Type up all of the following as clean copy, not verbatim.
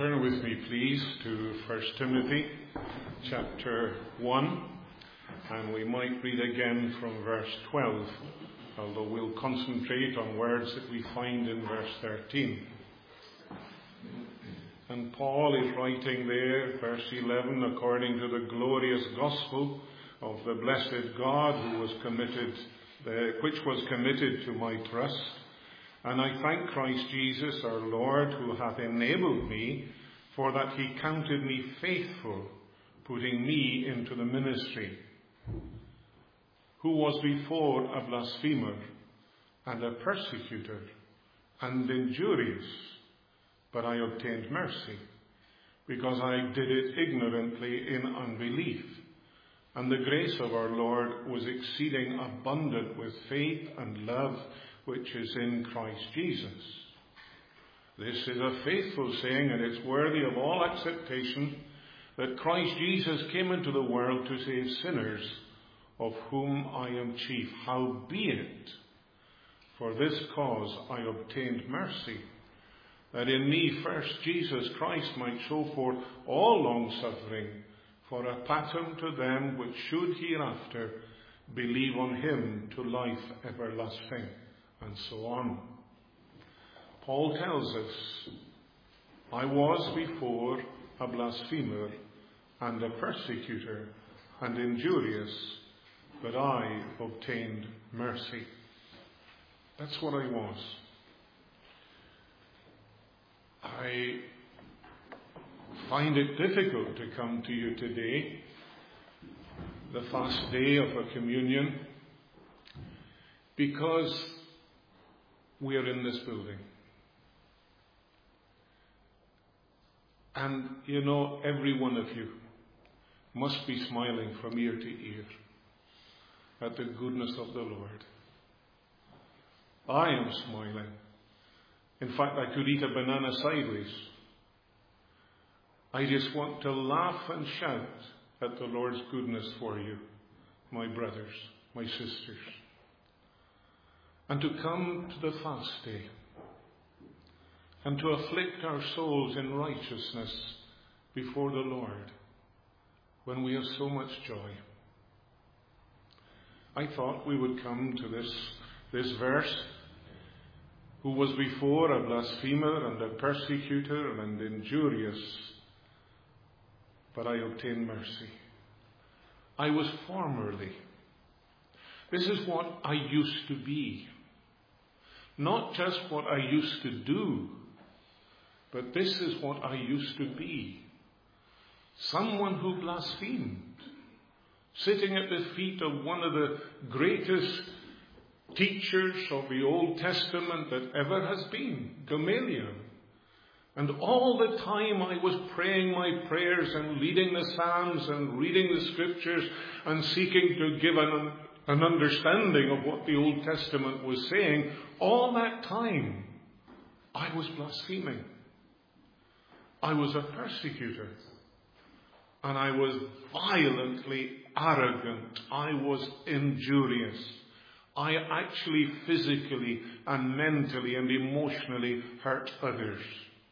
Turn with me, please, to 1 Timothy chapter 1, and we might read again from verse 12, although we'll concentrate on words that we find in verse 13. And Paul is writing there, verse 11, according to the glorious gospel of the blessed God which was committed to my trust. And I thank Christ Jesus our Lord, who hath enabled me, for that he counted me faithful, putting me into the ministry, who was before a blasphemer and a persecutor and injurious, but I obtained mercy, because I did it ignorantly in unbelief. And the grace of our Lord was exceeding abundant with faith and love, which is in Christ Jesus. This is a faithful saying, and it's worthy of all acceptation, that Christ Jesus came into the world to save sinners, of whom I am chief. Howbeit, for this cause I obtained mercy, that in me first Jesus Christ might show forth all long-suffering, for a pattern to them which should hereafter believe on him to life everlasting. And so on. Paul tells us, I was before a blasphemer and a persecutor and injurious, but I obtained mercy. That's what I was. I find it difficult to come to you today, the fast day of a communion, because we are in this building. And you know, every one of you must be smiling from ear to ear at the goodness of the Lord. I am smiling. In fact, I could eat a banana sideways. I just want to laugh and shout at the Lord's goodness for you, my brothers, my sisters. And to come to the fast day and to afflict our souls in righteousness before the Lord when we have so much joy. I thought we would come to this verse, who was before a blasphemer and a persecutor and injurious, but I obtained mercy. I was formerly. This is what I used to be. Not just what I used to do, but this is what I used to be. Someone who blasphemed, sitting at the feet of one of the greatest teachers of the Old Testament that ever has been, Gamaliel. And all the time I was praying my prayers and leading the Psalms and reading the Scriptures and seeking to give an understanding of what the Old Testament was saying, all that time I was blaspheming. I was a persecutor. And I was violently arrogant. I was injurious. I actually physically and mentally and emotionally hurt others.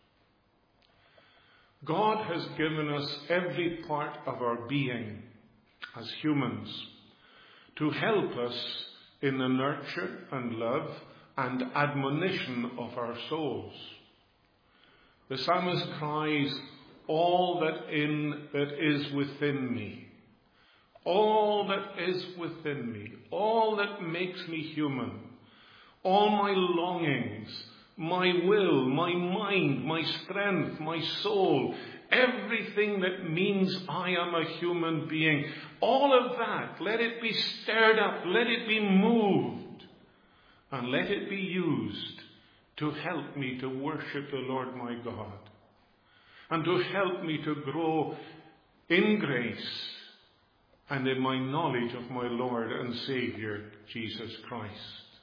God has given us every part of our being as humans to help us in the nurture and love and admonition of our souls. The psalmist cries, all that is within me, all that is within me, all that makes me human, all my longings, my will, my mind, my strength, my soul, everything that means I am a human being, all of that, let it be stirred up, let it be moved, and let it be used to help me to worship the Lord my God, and to help me to grow in grace and in my knowledge of my Lord and Saviour, Jesus Christ.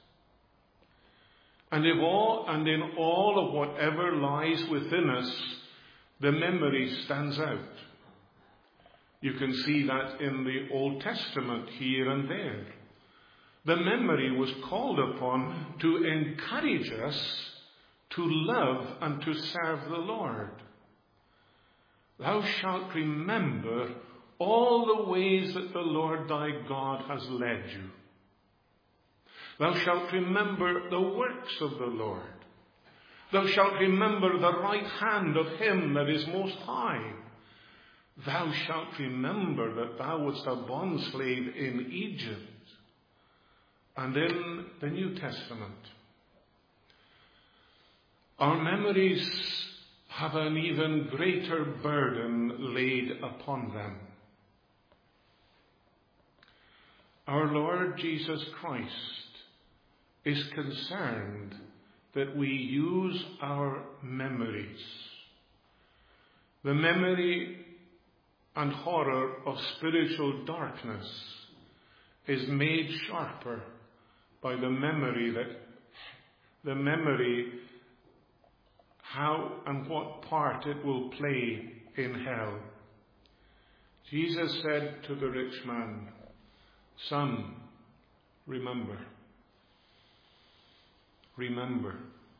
And in all of whatever lies within us, the memory stands out. You can see that in the Old Testament here and there. The memory was called upon to encourage us to love and to serve the Lord. thou shalt remember all the ways that the Lord thy God has led you. Thou shalt remember the works of the Lord. Thou shalt remember the right hand of him that is most high. Thou shalt remember that thou wast a bondslave in Egypt. And in the New Testament, our memories have an even greater burden laid upon them. Our Lord Jesus Christ is concerned that we use our memories. The memory and horror of spiritual darkness is made sharper by the memory how and what part it will play in hell. Jesus said to the rich man, "Son, remember. Remember."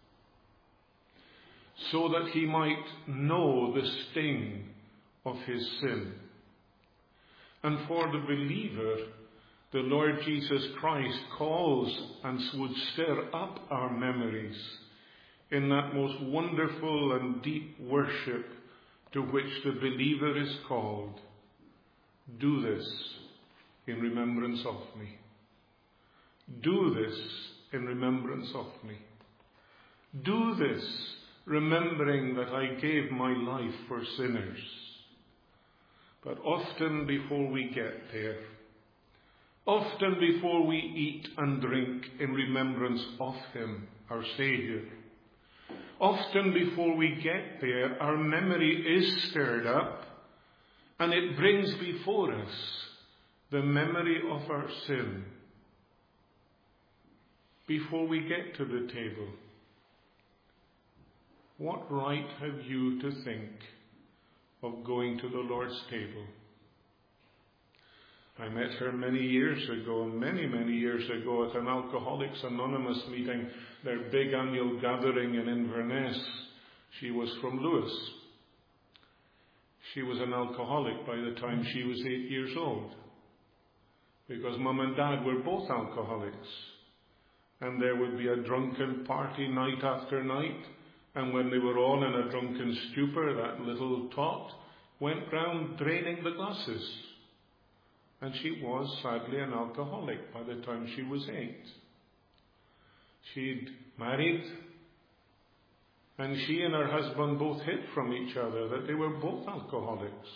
So that he might know the sting of his sin. And for the believer, the Lord Jesus Christ calls and would stir up our memories in that most wonderful and deep worship to which the believer is called. Do this in remembrance of me. Do this in remembrance of me. Do this remembering that I gave my life for sinners. But often before we get there, often before we eat and drink in remembrance of him, our Saviour, often before we get there, our memory is stirred up and it brings before us the memory of our sin. Before we get to the table, what right have you to think of going to the Lord's table? I met her many years ago, many years ago, at an Alcoholics Anonymous meeting, their big annual gathering in Inverness. She was from Lewis. She was an alcoholic by the time she was 8 years old, because Mum and Dad were both alcoholics. And there would be a drunken party night after night, and when they were all in a drunken stupor, that little tot went round draining the glasses. And she was sadly an alcoholic by the time she was 8. She'd married, and she and her husband both hid from each other that they were both alcoholics.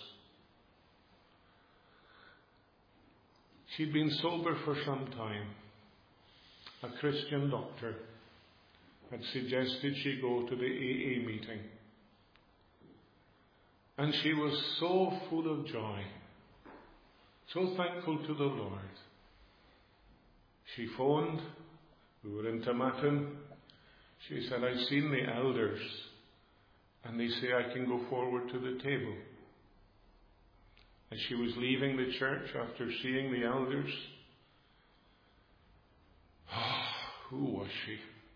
She'd been sober for some time. A Christian doctor had suggested she go to the AA meeting. And she was so full of joy, so thankful to the Lord. She phoned. We were in Tomatin. She said, "I've seen the elders, and they say I can go forward to the table." As she was leaving the church after seeing the elders, who was she?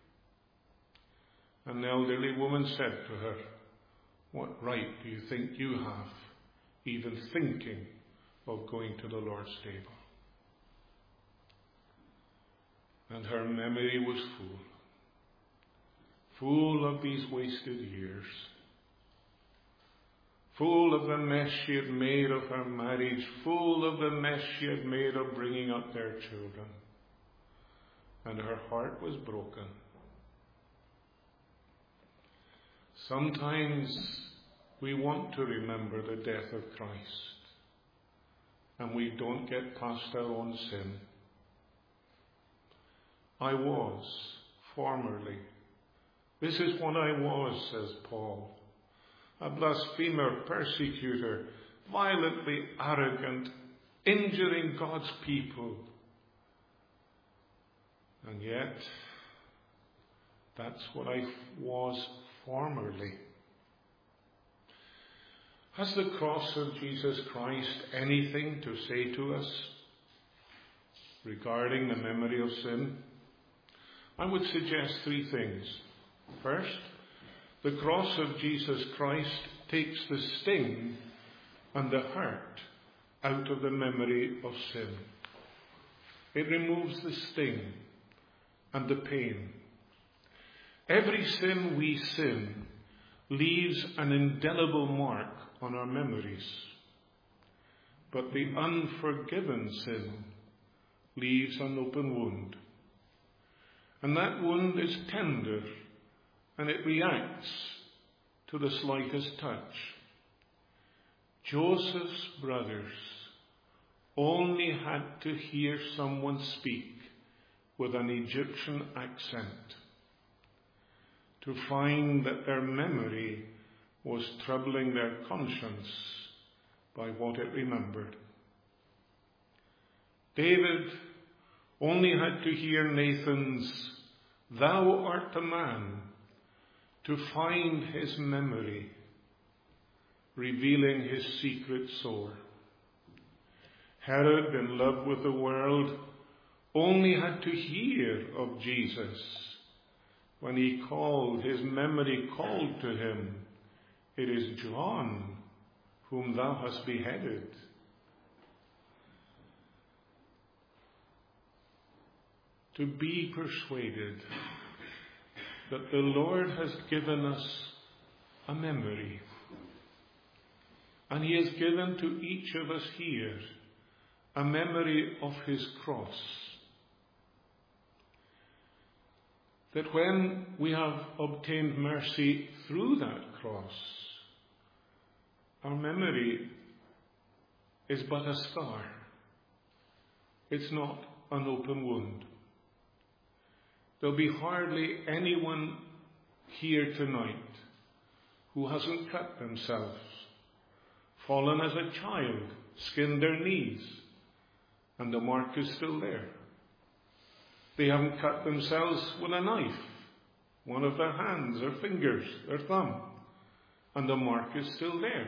An elderly woman said to her, "What right do you think you have, even thinking of going to the Lord's table?" And her memory was full of these wasted years, full of the mess she had made of her marriage, full of the mess she had made of bringing up their children. And her heart was broken. Sometimes we want to remember the death of Christ, and we don't get past our own sin. I was formerly. This is what I was, says Paul. A blasphemer, persecutor, violently arrogant, injuring God's people. And yet, that's what I was formerly. Has the cross of Jesus Christ anything to say to us regarding the memory of sin? I would suggest 3 things. First, the cross of Jesus Christ takes the sting and the hurt out of the memory of sin. It removes the sting and the pain. Every sin we sin leaves an indelible mark on our memories. But the unforgiven sin leaves an open wound. And that wound is tender, and it reacts to the slightest touch. Joseph's brothers only had to hear someone speak with an Egyptian accent to find that their memory was troubling their conscience by what it remembered. David only had to hear Nathan's "Thou art a man" to find his memory revealing his secret sore. Herod, in love with the world, only had to hear of Jesus when his memory called to him, "It is John whom thou hast beheaded." To be persuaded that the Lord has given us a memory, and he has given to each of us here a memory of his cross. That when we have obtained mercy through that cross, our memory is but a scar. It's not an open wound. There'll be hardly anyone here tonight who hasn't cut themselves, fallen as a child, skinned their knees, and the mark is still there. They haven't cut themselves with a knife, one of their hands, their fingers, their thumb, and the mark is still there.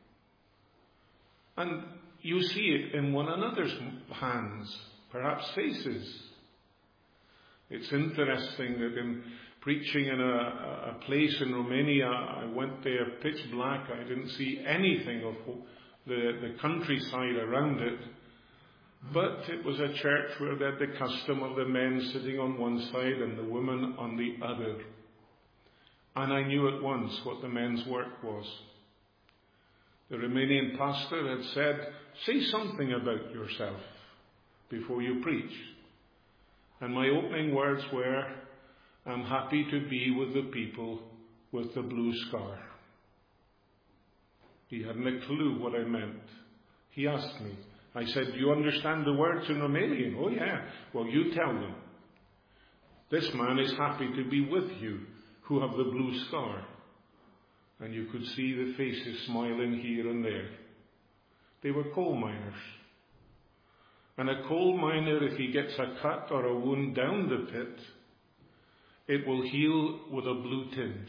And you see it in one another's hands, perhaps faces. It's interesting that in preaching in a place in Romania, I went there pitch black. I didn't see anything of the countryside around it. But it was a church where they had the custom of the men sitting on one side and the women on the other. And I knew at once what the men's work was. The Romanian pastor had said, "Say something about yourself before you preach." And my opening words were, "I'm happy to be with the people with the blue scar." He hadn't a clue what I meant. He asked me. I said, "Do you understand the words in Romanian?" "Oh yeah." "Well, you tell them. This man is happy to be with you who have the blue scar." And you could see the faces smiling here and there. They were coal miners. And a coal miner, if he gets a cut or a wound down the pit, it will heal with a blue tinge.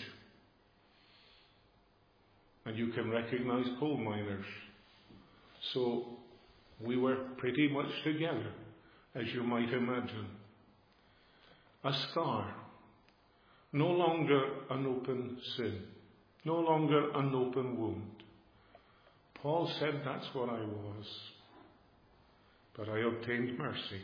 And you can recognize coal miners. So we were pretty much together, as you might imagine. A scar, no longer an open sin, no longer an open wound. Paul said that's what I was. But I obtained mercy.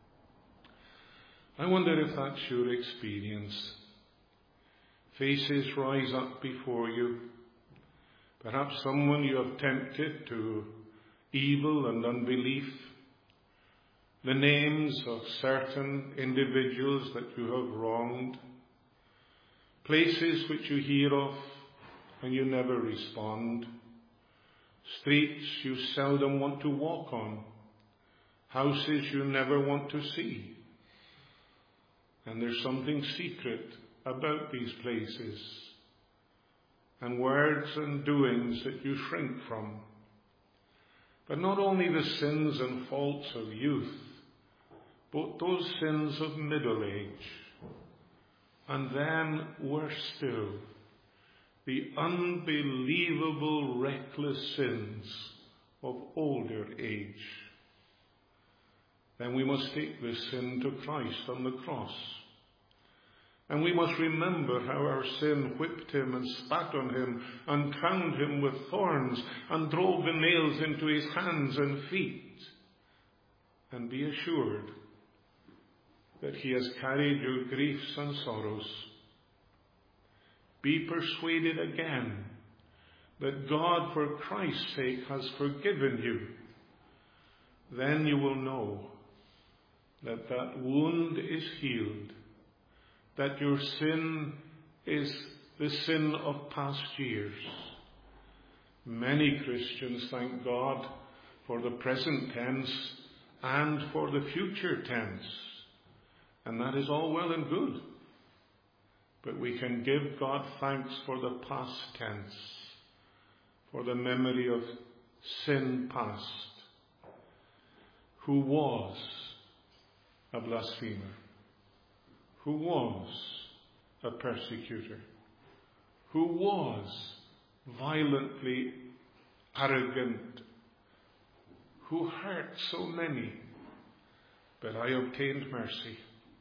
I wonder if that's your experience. Faces rise up before you. Perhaps someone you have tempted to evil and unbelief. The names of certain individuals that you have wronged. Places which you hear of and you never respond. Streets you seldom want to walk on. Houses you never want to see. And there's something secret about these places. And words and doings that you shrink from. But not only the sins and faults of youth, but those sins of middle age. And then, worse still, the unbelievable reckless sins of older age. Then we must take this sin to Christ on the cross. And we must remember how our sin whipped him and spat on him and crowned him with thorns and drove the nails into his hands and feet. And be assured that he has carried your griefs and sorrows. Be persuaded again that God, for Christ's sake, has forgiven you. Then you will know that that wound is healed, that your sin is the sin of past years. Many Christians thank God for the present tense and for the future tense. And that is all well and good. But we can give God thanks for the past tense, for the memory of sin past. Who was a blasphemer? Who was a persecutor? Who was violently arrogant? Who hurt so many? But I obtained mercy.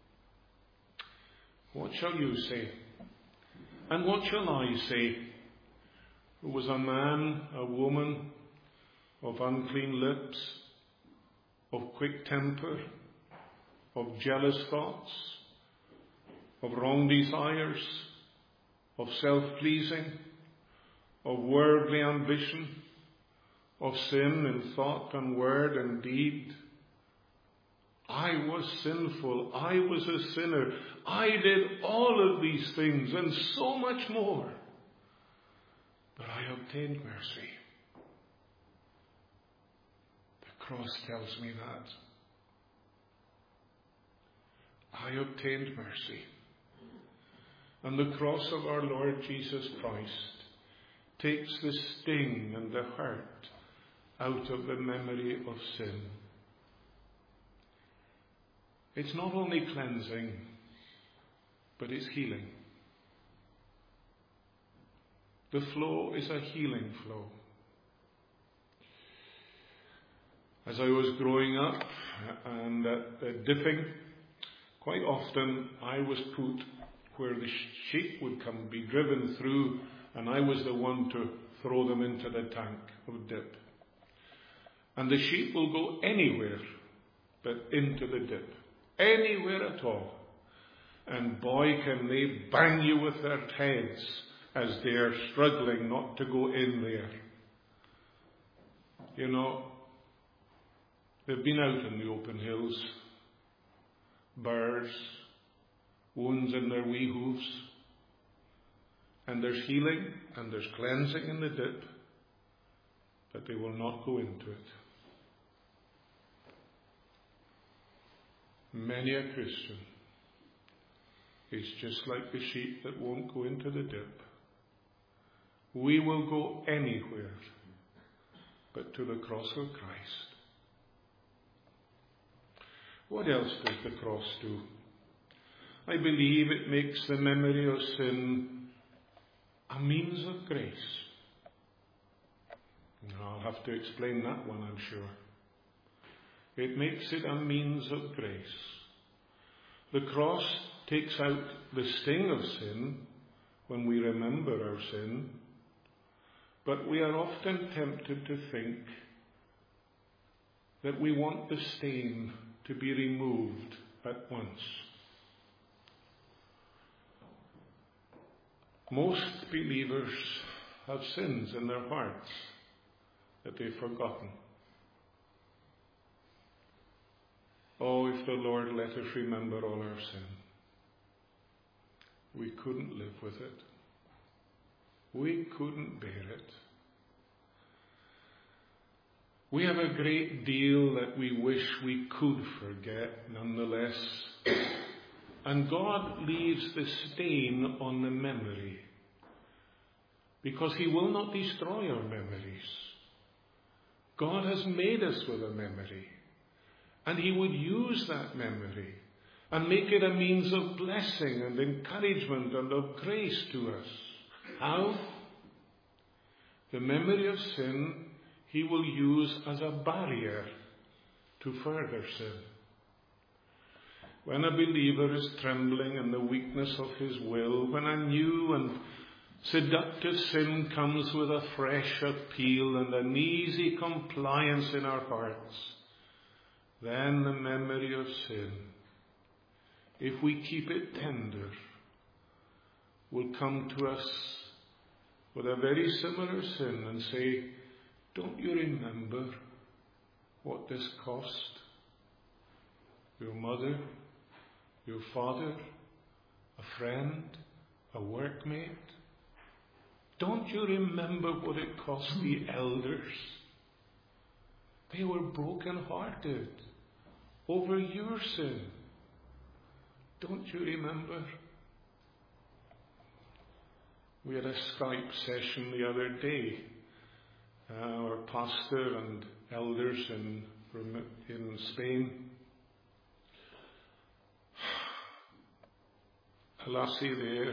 What shall you say? And what shall I say? Who was a man, a woman, of unclean lips, of quick temper, of jealous thoughts, of wrong desires, of self-pleasing, of worldly ambition, of sin in thought and word and deed. I was sinful. I was a sinner. I did all of these things and so much more. But I obtained mercy. The cross tells me that. I obtained mercy. And the cross of our Lord Jesus Christ takes the sting and the hurt out of the memory of sin. It's not only cleansing, but it's healing. The flow is a healing flow. As I was growing up and dipping, quite often I was put where the sheep would be driven through, and I was the one to throw them into the tank of dip. And the sheep will go anywhere but into the dip. Anywhere at all. And boy, can they bang you with their heads as they are struggling not to go in there. You know, they've been out in the open hills. Burrs, wounds in their wee hoofs. And there's healing and there's cleansing in the dip. But they will not go into it. Many a Christian is just like the sheep that won't go into the dip. We will go anywhere but to the cross of Christ. What else does the cross do? I believe it makes the memory of sin a means of grace. I'll have to explain that one, I'm sure. It makes it a means of grace. The cross takes out the sting of sin when we remember our sin, but we are often tempted to think that we want the stain to be removed at once. Most believers have sins in their hearts that they've forgotten. Oh, if the Lord let us remember all our sin. We couldn't live with it. We couldn't bear it. We have a great deal that we wish we could forget, nonetheless. And God leaves the stain on the memory, because He will not destroy our memories. God has made us with a memory. And He would use that memory and make it a means of blessing and encouragement and of grace to us. How? The memory of sin He will use as a barrier to further sin. when a believer is trembling in the weakness of his will, when a new and seductive sin comes with a fresh appeal and an easy compliance in our hearts, then the memory of sin, if we keep it tender, will come to us with a very similar sin and say, don't you remember what this cost? Your mother, your father, a friend, a workmate? Don't you remember what it cost the elders? They were broken-hearted over your sin. Don't you remember? We had a Skype session the other day. Our pastor and elders in Spain. A lassie there,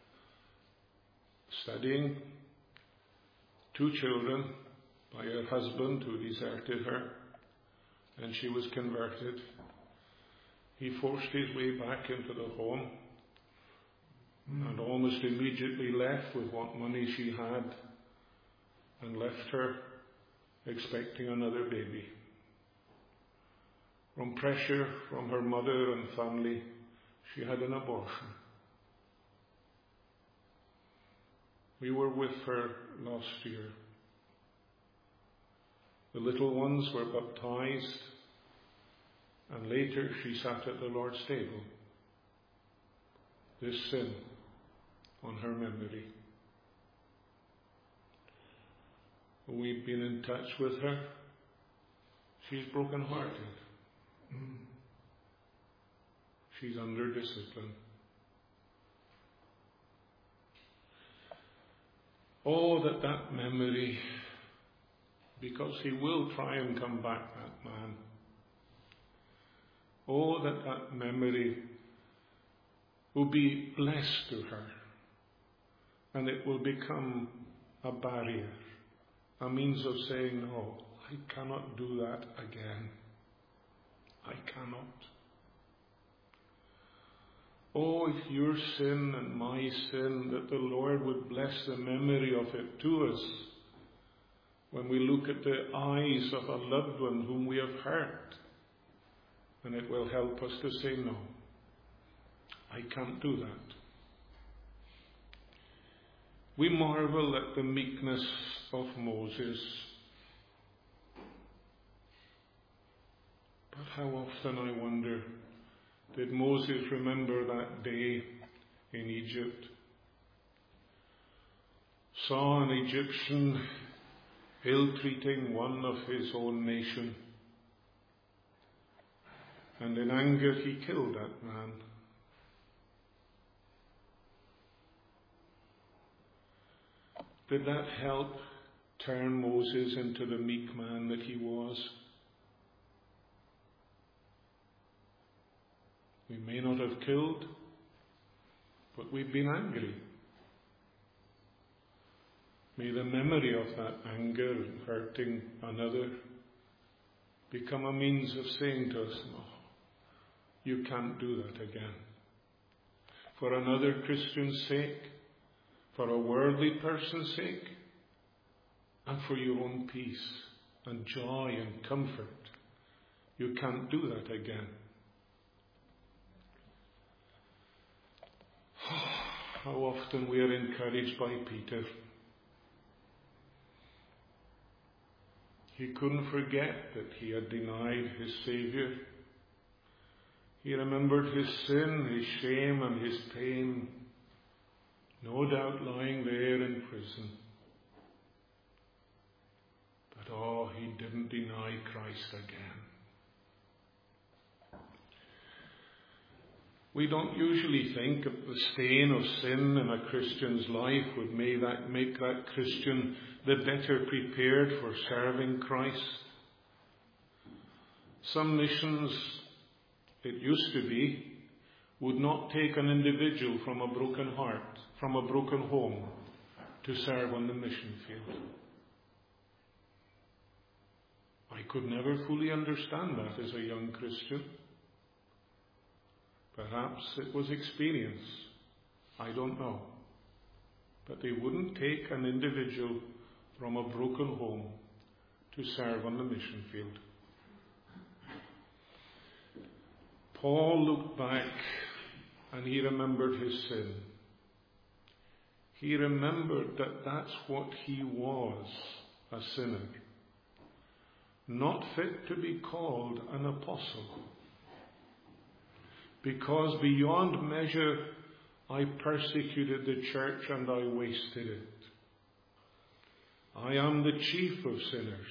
studying, 2 children by her husband who deserted her, and she was converted. He forced his way back into the home and almost immediately left with what money she had and left her expecting another baby. From pressure from her mother and family, she had an abortion. We were with her last year. The little ones were baptized, and later she sat at the Lord's table. This sin on her memory. We've been in touch with her. She's broken-hearted. She's under discipline. Oh, that memory, because he will try and come back, that man. Oh, that memory will be blessed to her, and it will become a barrier, a means of saying, no, I cannot do that again. I cannot. Oh, if your sin and my sin, that the Lord would bless the memory of it to us when we look at the eyes of a loved one whom we have hurt. And it will help us to say, no, I can't do that. We marvel at the meekness of Moses. But how often, I wonder, did Moses remember that day in Egypt? Saw an Egyptian ill-treating one of his own nation, and in anger he killed that man. Did that help turn Moses into the meek man that he was? We may not have killed, but we've been angry. May the memory of that anger and hurting another become a means of saying to us, no, you can't do that again. For another Christian's sake, for a worldly person's sake, and for your own peace and joy and comfort, you can't do that again. How often we are encouraged by Peter. He couldn't forget that he had denied his Saviour. He remembered his sin, his shame and his pain, no doubt lying there in prison. But he didn't deny Christ again. We don't usually think of the stain of sin in a Christian's life would make that Christian the better prepared for serving Christ. Some missions, it used to be, would not take an individual from a broken heart, from a broken home, to serve on the mission field. I could never fully understand that as a young Christian. Perhaps it was experience. I don't know. But they wouldn't take an individual from a broken home to serve on the mission field. Paul looked back and he remembered his sin. He remembered that that's what he was, a sinner. Not fit to be called an apostle. Because beyond measure I persecuted the church and I wasted it. I am the chief of sinners.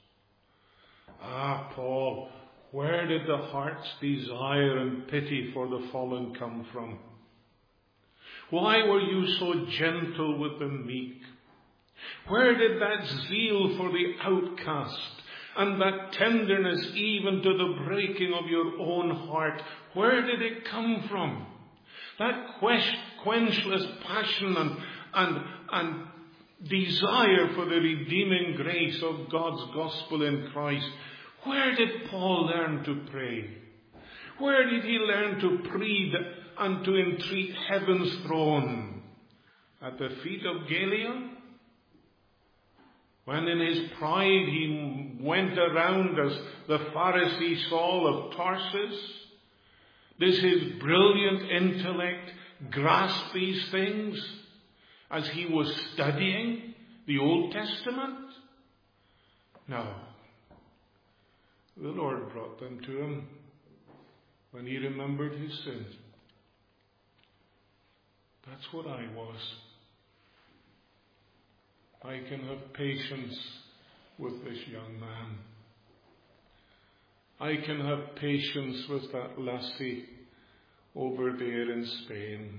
Ah, Paul, where did the heart's desire and pity for the fallen come from? Why were you so gentle with the meek? Where did that zeal for the outcast and that tenderness even to the breaking of your own heart, where did it come from? That quenchless passion and desire for the redeeming grace of God's gospel in Christ. Where did Paul learn to pray? Where did he learn to plead and to entreat heaven's throne? At the feet of Gamaliel? When in his pride he went around as the Pharisee Saul of Tarsus? Does his brilliant intellect grasp these things as he was studying the Old Testament? No. The Lord brought them to him when he remembered his sins. That's what I was. I can have patience with this young man. I can have patience with that lassie over there in Spain.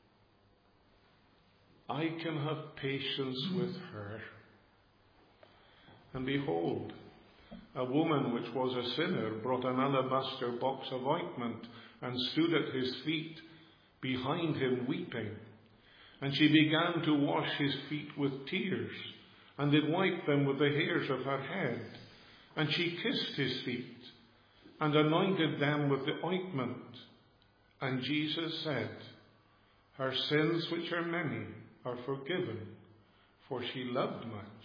I can have patience with her. And behold, a woman which was a sinner brought an alabaster box of ointment and stood at his feet behind him weeping. And she began to wash his feet with tears, and did wipe them with the hairs of her head. And she kissed his feet, and anointed them with the ointment. And Jesus said, her sins, which are many, are forgiven, for she loved much.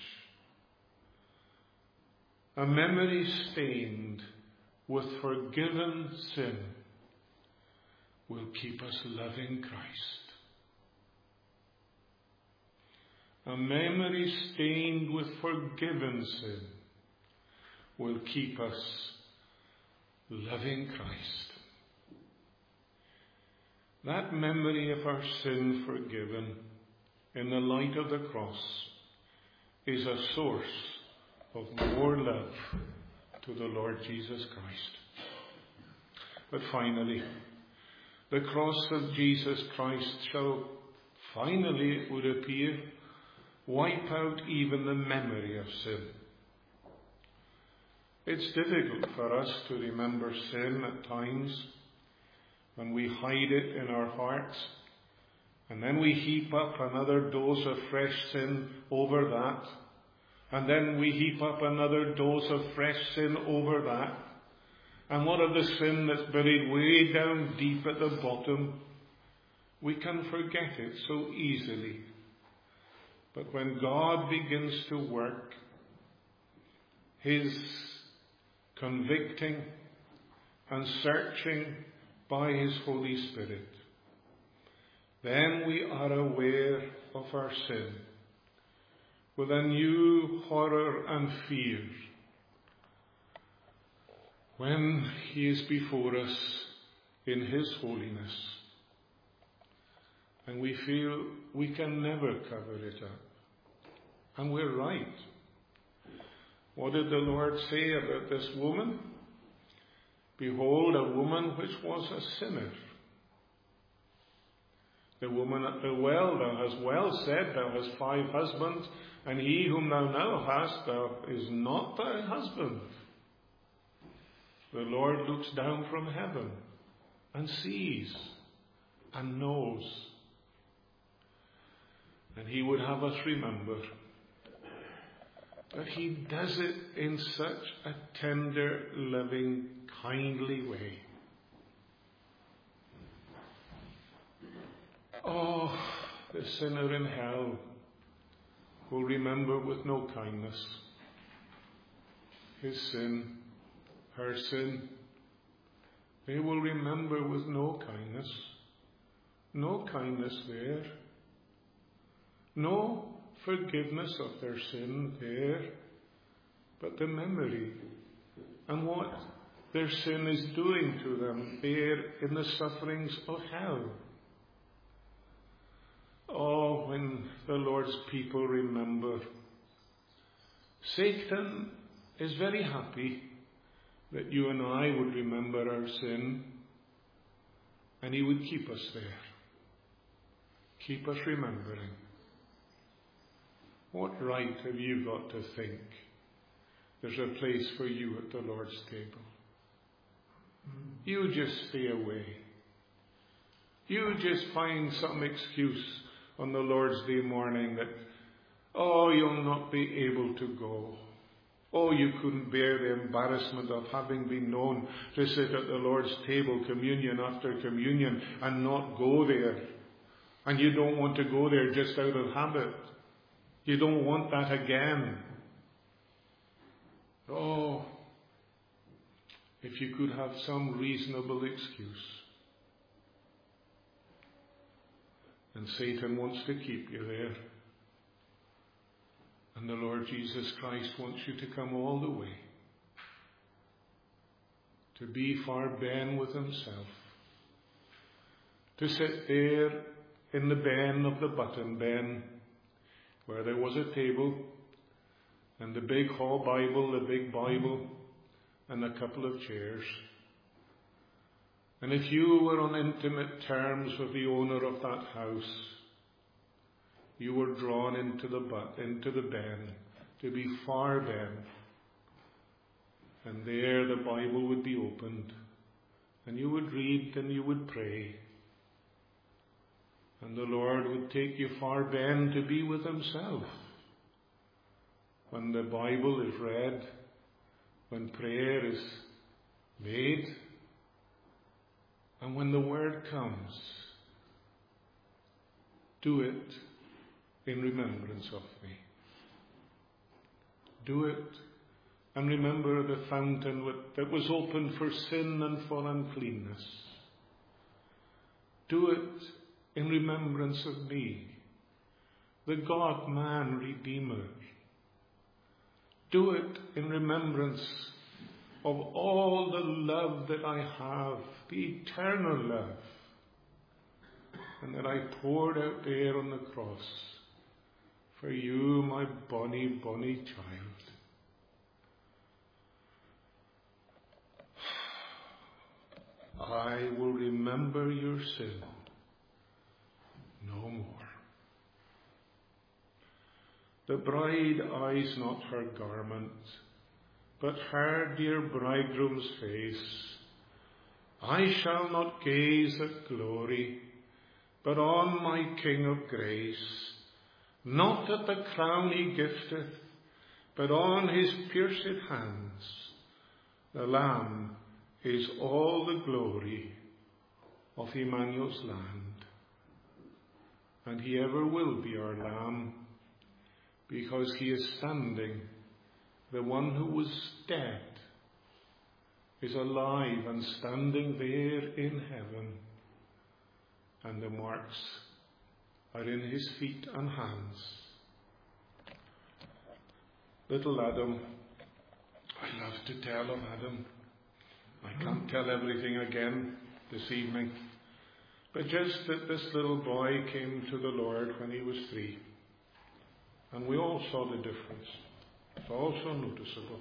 A memory stained with forgiven sin will keep us loving Christ. A memory stained with forgiven sin will keep us loving Christ. That memory of our sin forgiven in the light of the cross is a source of more love to the Lord Jesus Christ. But finally, the cross of Jesus Christ shall finally, it would appear, wipe out even the memory of sin. It's difficult for us to remember sin at times when we hide it in our hearts, and then we heap up another dose of fresh sin over that, and then we heap up another dose of fresh sin over that. And what of the sin that's buried way down deep at the bottom? We can forget it so easily. But when God begins to work His convicting and searching by His Holy Spirit, then we are aware of our sin with a new horror and fear when He is before us in His holiness. And we feel we can never cover it up. And we're right. What did the Lord say about this woman? Behold, a woman which was a sinner. The woman at the well, thou hast well said, thou hast 5 husbands, and he whom thou now hast is not thy husband. The Lord looks down from heaven and sees and knows. And He would have us remember that He does it in such a tender, loving, kindly way. Oh, the sinner in hell will remember with no kindness his sin, her sin. They will remember with no kindness. No kindness there. No forgiveness of their sin there. But the memory and what their sin is doing to them there in the sufferings of hell. Oh, when the Lord's people remember. Satan is very happy that you and I would remember our sin, and he would keep us there. Keep us remembering. What right have you got to think there's a place for you at the Lord's table? You just stay away. You just find some excuse on the Lord's Day morning that, oh, you'll not be able to go. Oh, you couldn't bear the embarrassment of having been known to sit at the Lord's table, communion after communion, and not go there. And you don't want to go there just out of habit. You don't want that again. Oh, if you could have some reasonable excuse. And Satan wants to keep you there. And the Lord Jesus Christ wants you to come all the way. To be far ben with himself. To sit there in the ben of the button ben, where there was a table, and the big hall Bible, the big Bible, and a couple of chairs. And if you were on intimate terms with the owner of that house, you were drawn into the ben, to be far ben. And there the Bible would be opened, and you would read and you would pray. And the Lord would take you far ben to be with himself. When the Bible is read, when prayer is made, and when the word comes, do it in remembrance of me. Do it and remember the fountain that was opened for sin and for uncleanness. Do it in remembrance of me, the God-man Redeemer. Do it in remembrance of all the love that I have, the eternal love, and that I poured out there on the cross for you, my bonny, bonny child. I will remember your sin no more. The bride eyes not her garment, but her dear bridegroom's face. I shall not gaze at glory, but on my King of grace. Not at the crown he gifteth, but on his pierced hands. The Lamb is all the glory of Emmanuel's land. And he ever will be our Lamb, because he is standing. The one who was dead is alive and standing there in heaven. And the marks are in his feet and hands. Little Adam, I love to tell of Adam. I can't tell everything again this evening. But just that this little boy came to the Lord when he was 3. And we all saw the difference. It's also noticeable.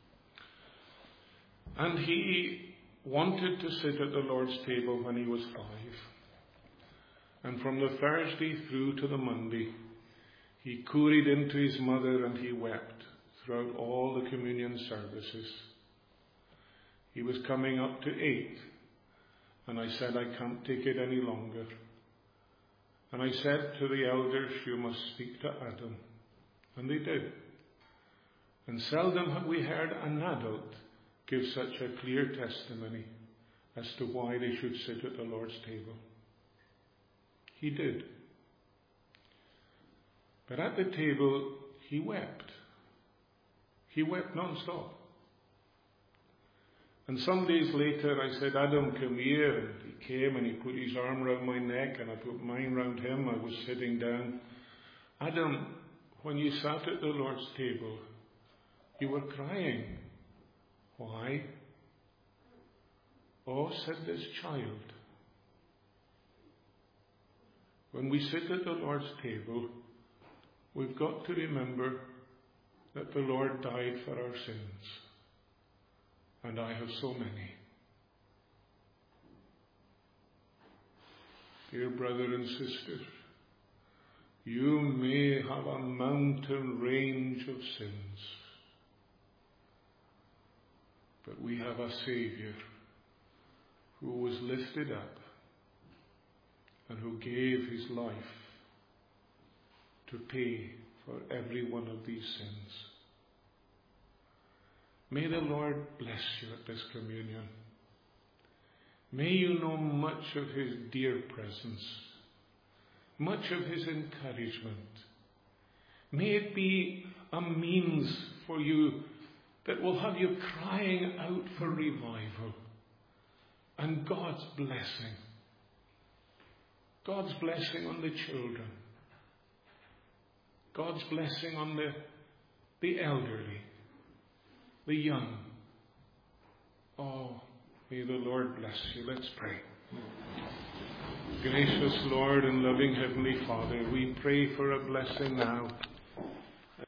And he wanted to sit at the Lord's table when he was 5. And from the Thursday through to the Monday, he couried into his mother and he wept throughout all the communion services. He was coming up to 8, and I said, I can't take it any longer. And I said to the elders, you must speak to Adam. And they did. And seldom have we heard an adult give such a clear testimony as to why they should sit at the Lord's table. He did. But at the table, he wept. He wept non-stop. And some days later I said, Adam, come here. And he came and he put his arm round my neck and I put mine round him. I was sitting down. Adam, when you sat at the Lord's table, you were crying. Why? Oh, said this child, when we sit at the Lord's table, we've got to remember that the Lord died for our sins. And I have so many. Dear brother and sister, you may have a mountain range of sins, but we have a Saviour who was lifted up and who gave his life to pay for every one of these sins. May the Lord bless you at this communion. May you know much of his dear presence, much of his encouragement. May it be a means for you that will have you crying out for revival and God's blessing. God's blessing on the children. God's blessing on the elderly, the young. Oh, may the Lord bless you. Let's pray. Gracious Lord and loving Heavenly Father, we pray for a blessing now